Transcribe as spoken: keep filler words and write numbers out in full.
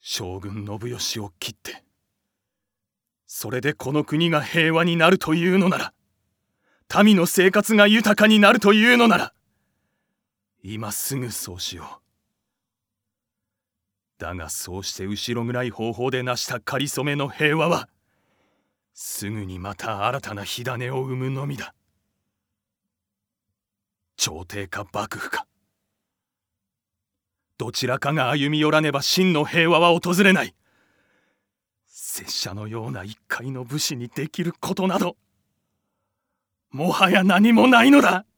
将軍信義を切って、それでこの国が平和になるというのなら、民の生活が豊かになるというのなら、今すぐそうしよう。だがそうして後ろ暗い方法で成した仮初めの平和は、すぐにまた新たな火種を生むのみだ。朝廷か幕府か、どちらかが歩み寄らねば真の平和は訪れない。拙者のような一介の武士にできることなど、もはや何もないのだ。